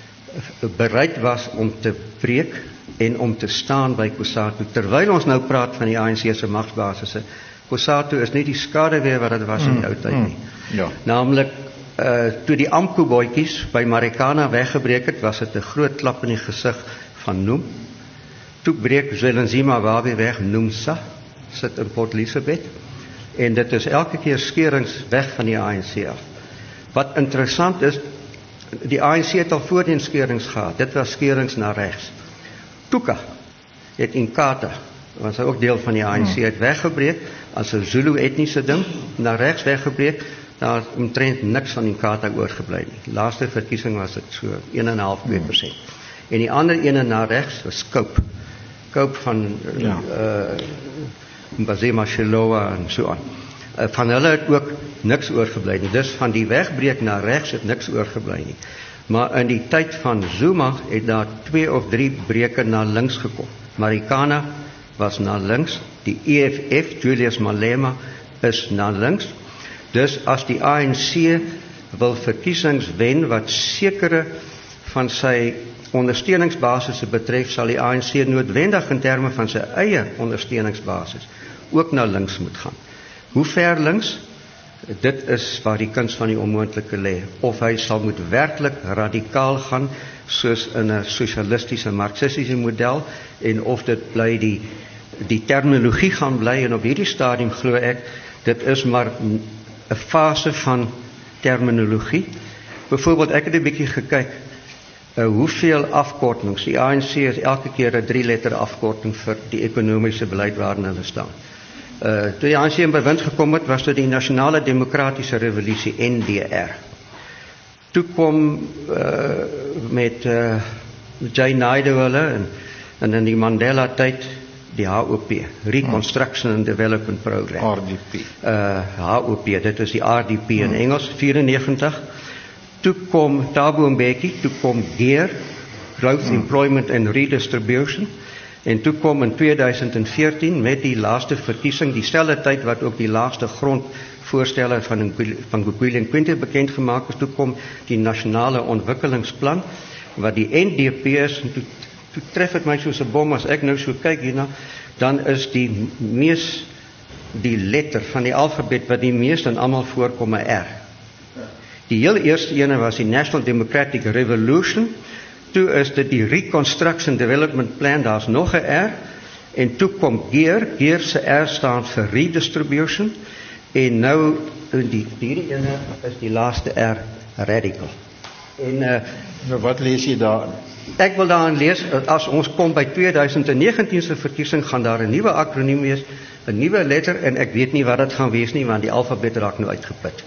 bereid was om te breek en om te staan by Cosatu. Terwyl ons nou praat van die A N C se magsbasisse, Cosatu is nie die skaduwee wat dit was in die ou tyd nie. Mm, ja. Naamlik uh, toe die AMKU-bootjies by Marikana weggebreek het, was dit 'n groot klap in die gesig van Noem. Toe breek Zwelinzima Wabi weg, Noemsa sit in Port Elizabeth, en dit is elke keer skerings weg van die A N C af. Wat interessant is, die A N C het al voorheen skerings gehad. Dit was skerings na regs. Tuka het Inkatha, was ook deel van die A N C, het weggebreek as 'n Zulu etniese ding, na regs weggebreek. Daar is omtrent niks van Inkatha oorgebly nie. Die laaste verkiesing was dit so een en 'n half, twee persent. En die ander ene na regs was Cope. Cope van ja. uh, Mbazima Shilowa en so aan. Uh, van hulle het ook niks oorgebly nie. Dus van die wegbreek na regs het niks oorgebly nie. Maar in die tyd van Zuma het daar twee of drie breuke na links gekom. Marikana was na links, die E F F, Julius Malema, is na links. Dus as die A N C wil verkiesings wen wat sekere van sy ondersteuningsbasisse betref, sal die A N C noodwendig in terme van sy eie ondersteuningsbasis ook na links moet gaan. Hoe ver links? Dit is waar die kuns van die onmoontlike lê. Of hy sal moet werklik radikaal gaan soos in 'n sosialistiese marxistiese model, en of dit bly die die terminologie gaan bly, en op hierdie stadium glo ek dit is maar 'n fase van terminologie. Byvoorbeeld ek het 'n bietjie gekyk uh, hoeveel afkortings. Die A N C is elke keer 'n drie letter afkorting vir die ekonomiese beleid waarin hulle staan. Uh, toe die A N C in bewind gekom het, was dit die Nasionale Demokratiese Revolusie, N D R. Toe kom uh, met uh, J. Naidu hulle en, en in die Mandela tyd die H O P, Reconstruction and Development Program. R D P. Uh, H O P, dit is die R D P in Engels, vyrennegentig. Toe kom Thabo Mbeki, toe kom G E R, Growth, Employment and Redistribution. En toe kom in tweeduisend veertien met die laaste verkiesing, dieselfde tyd wat ook die laaste grondvoorstelle van van Guguile en Quinte bekend gemaak is, toe kom die nasionale ontwikkelingsplan wat die N D P is, en toe, toe tref het my soos 'n bom as ek nou so kyk hierna, dan is die mees die letter van die alfabet wat die meest in almal voorkom 'n R. Die heel eerste ene was die National Democratic Revolution, toe is dit die Reconstruction Development Plan, daar's nog 'n R, en toe kom GEAR, GEAR se R staan vir Redistribution, en nou die hierdie ene is die laaste R, Radical. En uh, nou wat lees jy daarin? Ek wil daarin lees, as ons kom by tweeduisend negentien se verkiesing, gaan daar 'n nuwe akroniem wees, 'n nuwe letter, en ek weet nie wat dit gaan wees nie, want die alfabet raak nou uitgeput.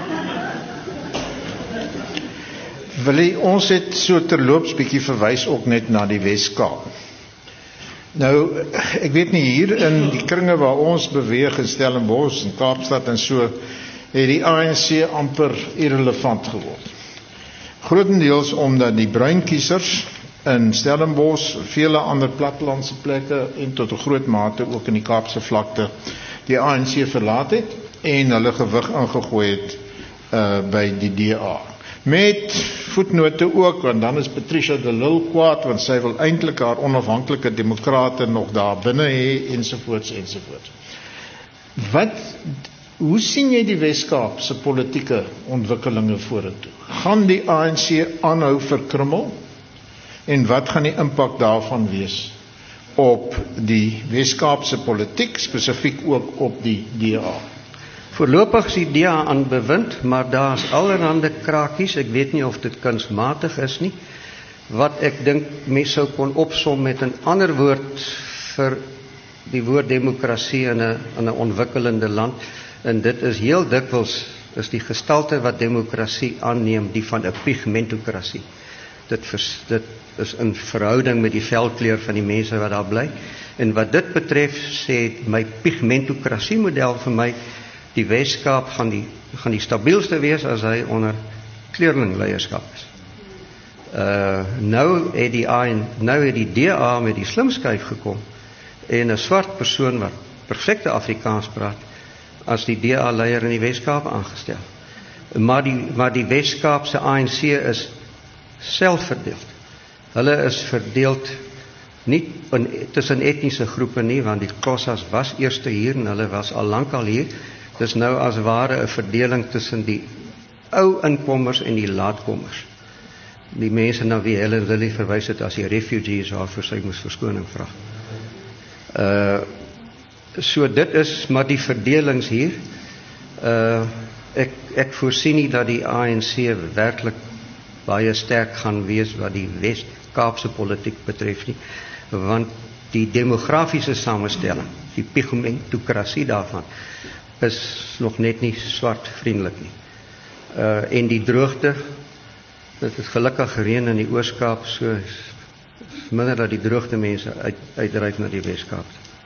Willie, ons het so terloops bietjie verwys ook net na die Wes-Kaap. Nou, ek weet nie, hier in die kringe waar ons beweeg in Stellenbosch en Kaapstad en so, het die A N C amper irrelevant geword. Grotendeels omdat die bruin kiesers in Stellenbosch, vele ander plattelandse plekke en tot 'n groot mate ook in die Kaapse vlakte die A N C verlaat het en hulle gewig ingegooi het uh, by die D A. Met voetnote ook, want dan is Patricia de Lille kwaad, want sy wil eintlik haar onafhanklike demokrate nog daar binne hê, ensovoorts, ensovoorts. Wat, hoe sien jy die Wes-Kaap se politieke ontwikkelinge vorentoe? Gaan die A N C aanhou verkrummel? En wat gaan die impak daarvan wees op die Wes-Kaapse politiek, spesifiek ook op die D A? Voorlopig is die D A aan bewind, maar daar is allerhande krakies, ek weet nie of dit kunsmatig is nie, wat ek dink mens sou kon opsom met 'n ander woord vir die woord demokrasie in 'n in 'n ontwikkelende land, en dit is heel dikwels is die gestalte wat demokrasie aanneem, die van 'n pigmentokrasie. Dit, vers, dit is in verhouding met die velkleur van die mense wat daar bly, en wat dit betref, sê my pigmentokrasie model vir my, die Wes-Kaap gaan die, gaan die stabielste wees as hy onder kleurlingleierskap is. Uh, nou, het die A N, nou het die D A met die slimskuif gekom, en 'n swart persoon wat perfekte Afrikaans praat, as die D A-leier in die Wes-Kaap aangestel. Maar die, maar die Wes-Kaapse A N C is selfverdeeld. Hulle is verdeeld nie in, tussen etniese groepe nie, want die Khoisas was eerste hier, en hulle was al lank al hier. Dis nou as ware 'n verdeling tussen die ou inkommers en die laatkommers. Die mense na wie Helen Lilly verwys het as die refugees, waarvoor sy moes verskoning vra. Uh, so dit is maar die verdelings hier. Uh, ek, ek voorsien nie dat die A N C werklik baie sterk gaan wees wat die Wes-Kaapse politiek betref nie, want die demografiese samestelling, die pigmentokrasie daarvan, is nog net nie swart vriendelik nie. Uh, en die droogte, dit is gelukkig gereën in die Oos-Kaap, so is minder dat die droogte mense uit, uitdryf na die Wes-Kaap.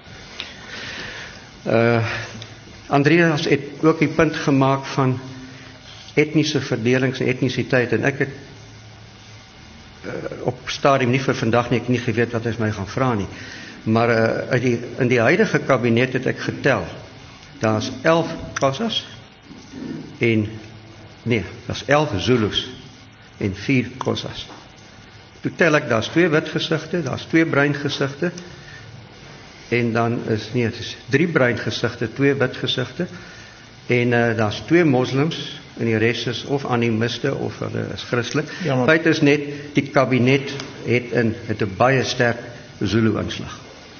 Uh, Andreas het ook die punt gemaak van etniese verdelings en etnisiteit, en ek het uh, op stadium nie vir vandag nie, ek nie geweet wat hy my gaan vra nie, maar uh, uit die, in die huidige kabinet het ek getel, daar is elf Khoisas en, nee, daar is elf Zulus en vier Khoisas. Toe tel ek, daar is twee wit gesigte, daar is twee bruin gesigte, en dan is, nee, het is drie bruin gesigte, twee wit gesigte, en uh, daar is twee moslims, en die rest is of animiste, of hulle is christelik. Ja, maar feit is net, die kabinet het in, het 'n baie sterk Zulu-inslag.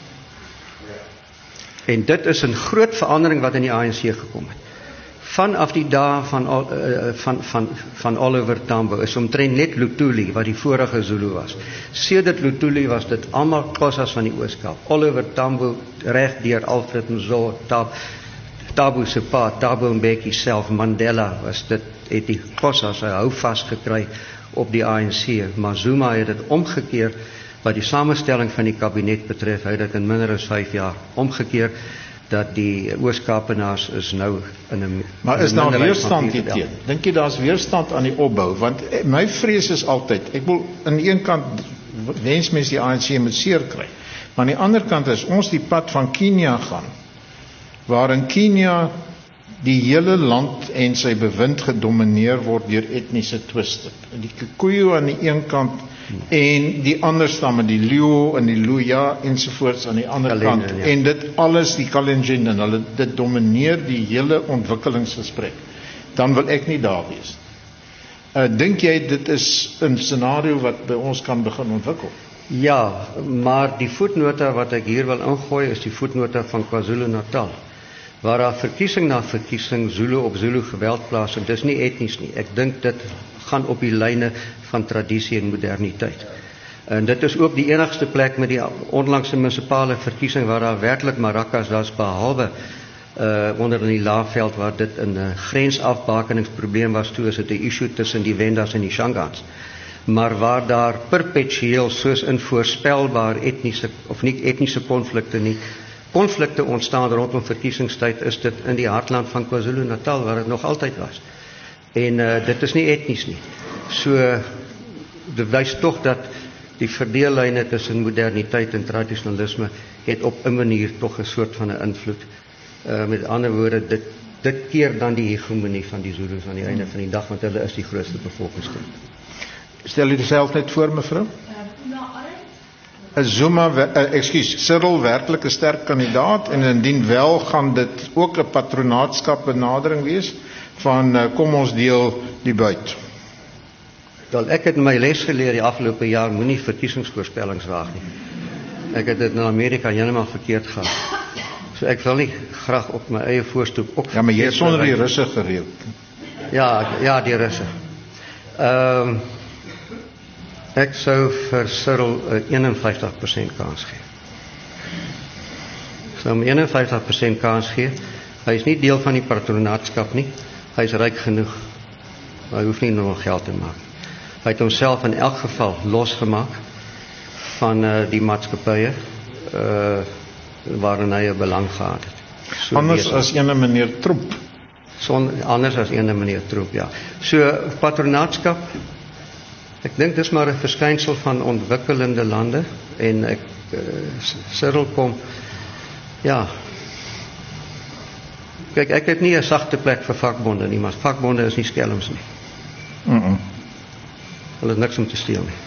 En dit is 'n groot verandering wat in die A N C gekom het. Vanaf die dae van, uh, van, van, van Oliver Tambo is omtrent net Luthuli wat die vorige Zulu was. Sedert Luthuli was dit almal Khoisas van die Oos-Kaap. Oliver Tambo reg deur Alfred Nzo, Tab, Thabo se pa, Thabo Mbeki self, Mandela was dit, het die Khoisas hy hou vasgekry op die A N C. Maar Zuma het dit omgekeer wat die samenstelling van die kabinet betref, hy het dit in minder as vyf jaar omgekeer, dat die Oos-Kaapenaars is nou in 'n Maar is daar weerstand hierteen? Dink jy daar's weerstand aan die opbou? Want my vrees is altyd, ek wil aan die een kant wens mense die A N C moet seer kry, Maar aan die ander kant is ons die pad van Kenia gaan, waarin Kenia die hele land en sy bewind gedomineer word deur etniese twiste. Die Kikuyu aan die een kant en die ander stamme, die Luo en die Luya ensovoorts aan die ander Kalender, kant. ja. En dit alles, die Kalenjin, en hulle, dit domineer die hele ontwikkelingsgesprek. Dan wil ek nie daar wees. Uh, dink jy dit is 'n scenario wat by ons kan begin ontwikkel? Ja, maar die voetnota wat ek hier wil ingooi is die voetnota van KwaZulu-Natal, waar daar verkiesing na verkiesing Zulu op Zulu geweld plaasvind. Dis nie etnies nie. Ek dink dit gaan op die lyne van tradisie en moderniteit. En dit is ook die enigste plek met die onlangse munisipale verkiesing waar daar werklik marakas was, behalwe uh, onder in die Laagveld waar dit 'n uh, grensafbakeningsprobleem was, toe is dit 'n issue tussen die Wendas en die Shangans. Maar waar daar perpetueel soos in voorspelbaar etniese of nie etniese konflikte nie, konflikte ontstaan rondom verkiesingstyd, is dit in die hartland van KwaZulu-Natal waar dit nog altyd was. En uh, dit is nie etnies nie. So dit wys tog dat die verdeellyne tussen moderniteit en tradisionalisme het op 'n manier tog 'n soort van 'n invloed. Uh, met ander woorde, dit dit keer dan die hegemonie van die Zulus aan die einde van die dag, want hulle is die grootste bevolkingsgroep. Stel u self net voor, mevrou. Is Zuma, uh, ekskuus, Cyril werklik 'n sterk kandidaat en indien wel gaan dit ook 'n patronaatskap benadering wees van uh, kom ons deel die buit. Wel, ek het my les geleer die afgelope jaar, moenie verkiesingsvoorspellings waag nie. Ek het dit in Amerika heeltemal verkeerd gehad. So ek wil nie graag op my eie voorstoep ook. Ja, maar jy het sonder die Russe gereël. Ja, ja, die Russe. Ehm um, ek sou vir Cyril 'n eenenvyftig persent kans gee. Ek sou hom eenenvyftig persent kans gee. Hy is nie deel van die patronaatskap nie. Hy is ryk genoeg. Hy hoef nie nog geld te maak. Hy het homself in elk geval losgemaak van uh, die maatskappye uh, waarin hy 'n belang gehad het. So anders as ene meneer Tromp. Son, anders as ene meneer Tromp, ja. So patronaatskap, ek dink dis maar 'n verskynsel van ontwikkelende lande en ek uh, Cyril kom, ja. Kyk, ek het nie 'n sagte plek vir vakbonde nie, maar vakbonde is nie skelms nie. Mm -mm. Hulle is niks om te steel nie.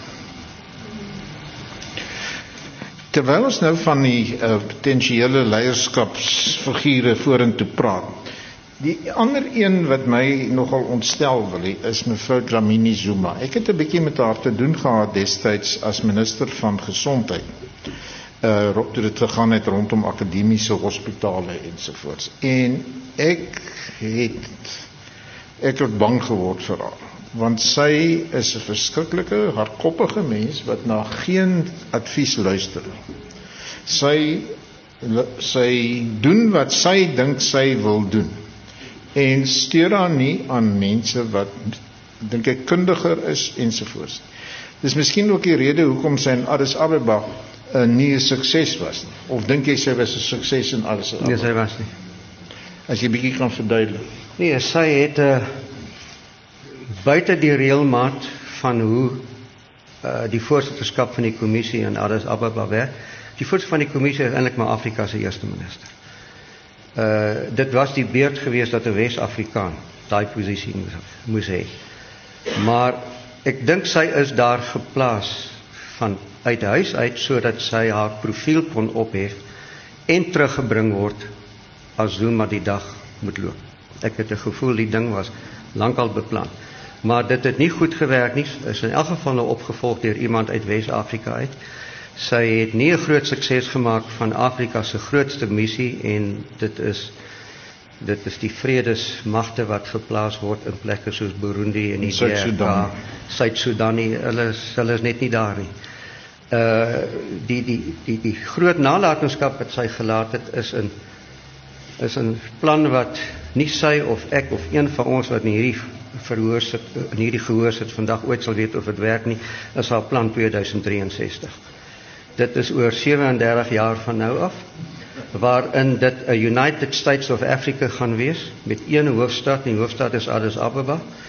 Terwyl ons nou van die uh, potensiële leierskapsfigure vorentoe praat, die ander een wat my nogal ontstel wil hê, is mevrou Dlamini Zuma. Ek het 'n bietjie met haar te doen gehad destyds as minister van gesondheid. Uh, toe dit gegaan het rondom akademiese hospitale ensovoorts. En ek het ek het bang geword vir haar, want sy is 'n verskriklike hardkoppige mens wat na geen advies luister. Sy sy doen wat sy dink sy wil doen en steur haar nie aan mense wat dink ek kundiger is ensovoorts. Dis miskien ook die rede hoekom sy in Addis Ababa Uh, nie 'n sukses was nie. Of dink jy sy was 'n sukses in Addis Ababa? Nee, sy was nie. As jy bietjie kan verduidelik. Nee, sy het uh, buite die reëlmaat van hoe uh, die voorsitterskap van die kommissie in Addis Ababa werk. Die voorsitter van die kommissie is eintlik maar Afrika se eerste minister. Uh, dit was die beurt geweest dat 'n Wes-Afrikaan daai posisie moes, moes hê. Maar ek dink sy is daar geplaas van uit huis uit sodat sy haar profiel kon ophef en teruggebring word as Zuma die dag moet loop. Ek het 'n gevoel die ding was lankal beplan. Maar dit het nie goed gewerk nie. Is in elk geval nou opgevolg deur iemand uit Wes-Afrika uit. Sy het nie 'n groot sukses gemaak van Afrika se grootste missie en dit is dit is die vredesmagte wat geplaas word in plekke soos Burundi en Suid-Sudan. Suid-Sudan, hulle is hulle is net nie daar nie. Uh die die die die groot nalatenskap wat sy gelaat het is in is 'n plan wat nie sy of ek of een van ons wat in hierdie verhoor sit in hierdie gehoor sit vandag ooit sal weet of dit werk nie, is haar plan tweeduisend drieënsestig. Dit is oor sewendertig jaar van nou af, waarin dit 'n United States of Africa gaan wees met een hoofstad, die hoofstad is Addis Ababa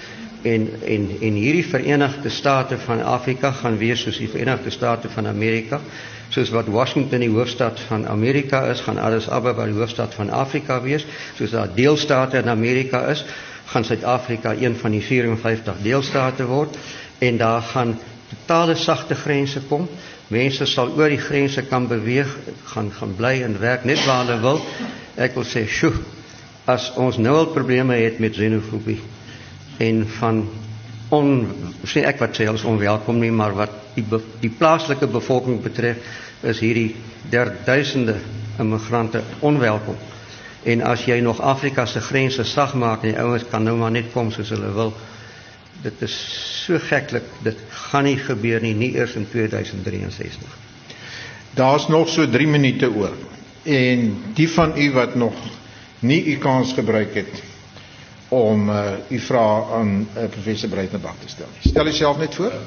En, en, en hierdie Verenigde State van Afrika gaan wees soos die Verenigde State van Amerika. Soos wat Washington die hoofstad van Amerika is, gaan Addis Ababa die hoofstad van Afrika wees. Soos daar deelstate in Amerika is, gaan Suid-Afrika een van die vyf en vyftig deelstate word. En daar gaan totale sagte grense kom. Mense sal oor die grense kan beweeg, gaan, gaan bly en werk net waar hulle wil. Ek wil sê, sjoe, as ons nou al probleme het met xenofobie, en van on, sê ek wat sê, as onwelkom nie, maar wat die, be, die plaaslike bevolking betref, is hierdie derduisende immigrante onwelkom. En as jy nog Afrika se grense sag maak, en die ouens kan nou maar net kom soos hulle wil, dit is so geklik, dit gaan nie gebeur nie, nie eers in tweeduisend drieënsestig. Daar's nog so drie minute oor, en die van u wat nog nie u kans gebruik het, om uh, u vraag aan uh, professor Breitenbach te stel. Stel uself net voor.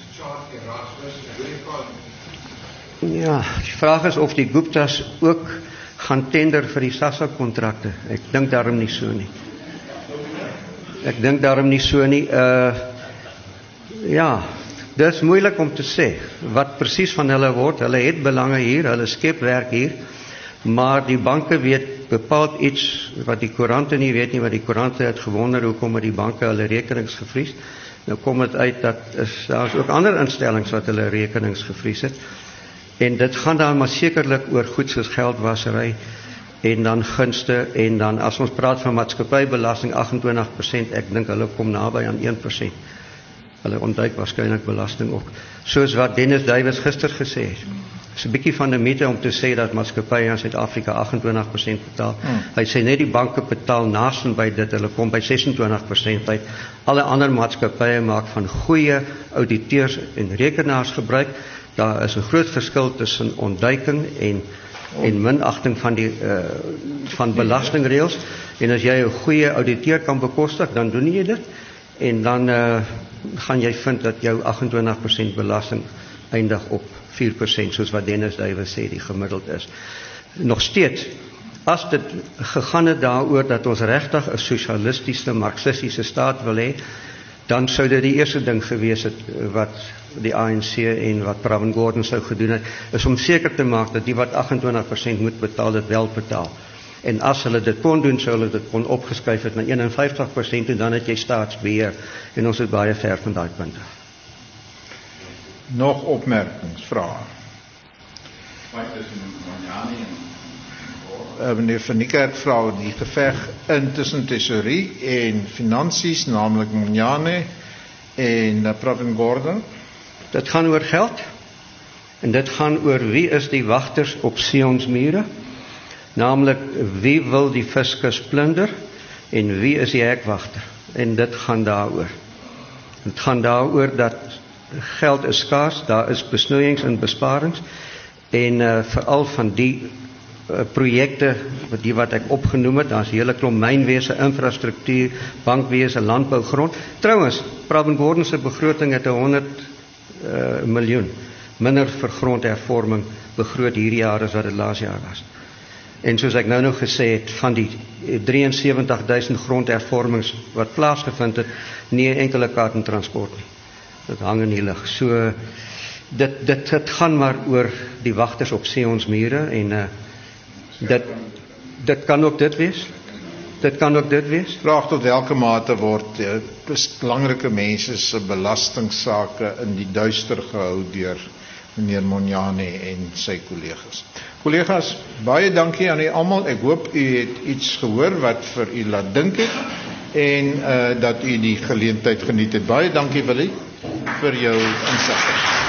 Ja, die vraag is of die Guptas ook gaan tender vir die SASSA kontrakte. Ek dink daarom nie so nie. Ek dink daarom nie so nie. Uh, ja, dit is moeilik om te sê wat presies van hulle word. Hulle het belange hier, hulle skep werk hier, maar die banke weet bepaald iets wat die koerante nie weet nie, wat die koerante het gewonder hoekom het die banke hulle rekenings gevries. Nou kom dit uit dat is, daar is ook ander instellings wat hulle rekenings gevries het. En dit gaan dan maar sekerlik oor goed soos geldwasery en dan gunste en dan as ons praat van maatskappybelasting agt en twintig persent, ek dink hulle kom naby aan een persent. Hulle ontduik waarskynlik belasting ook. Soos wat Dennis Duwys gister gesê het. Dit is 'n bietjie van 'n mite om te sê dat maatskappye in Suid-Afrika agt en twintig persent betaal. Hmm. Hy sê net die banke betaal naaste by dit, hulle kom by ses en twintig persent uit. Alle ander maatskappye maak van goeie auditeurs en rekenaars gebruik. Daar is 'n groot verskil tussen ontduiking en en minagting van die uh, van belastingreëls. En as jy 'n goeie ouditeur kan bekostig, dan doen jy dit. En dan uh, gaan jy vind dat jou agt en twintig persent belasting eindig op vier persent, soos wat Dennis Duwys sê die gemiddeld is. Nog steeds, as dit gegaan het daaroor dat ons regtig 'n sosialistiese, marxistiese staat wil hê, dan sou dit die eerste ding gewees het wat die A N C en wat Pravin Gordhan sou gedoen het, is om seker te maak dat die wat agt en twintig persent moet betaal, dit wel betaal. En as hulle dit kon doen, sou hulle dit kon opgeskuif het na een en vyftig persent en dan het jy staatsbeheer. En ons is baie ver van daai punt. Nog opmerkings, vrae? Uh, meneer Van Niekerk vra die geveg intussen tesourie en finansies, naamlik Monyane en uh, Pravin Gordhan. Dit gaan oor geld en dit gaan oor wie is die wagters op Sion's mure, naamlik wie wil die fiskus plunder en wie is die hekwagter, en dit gaan daaroor. Dit gaan daaroor dat geld is skaars, daar is besnoeiings en besparings en uh, veral van die uh, projekte wat die wat ek opgenoem het, daar's 'n hele klomp mynwese, infrastruktuur, bankwese, landbougrond. Trouwens, Pravin Gordhan se begroting het honderd uh, miljoen minder vir grondhervorming begroot hierdie jaar as wat dit laas jaar was. En soos ek nou nog gesê het, van die sewe en drie duisend grondhervormings wat plaasgevind het, nie 'n enkele kaart en transport nie. Dit hang in die lug. So dit dit dit gaan maar oor die wagters op Sion's mure en uh, dit dit kan ook dit wees. Dit kan ook dit wees. Vraag tot watter mate word uh, belangrike mense se belastingsaake in die duister gehou deur meneer Monyane en sy kollegas. Kollegas, baie dankie aan u almal. Ek hoop u het iets gehoor wat vir u laat dink het en uh, dat u die geleentheid geniet het. Baie dankie Willie vir jou insigte.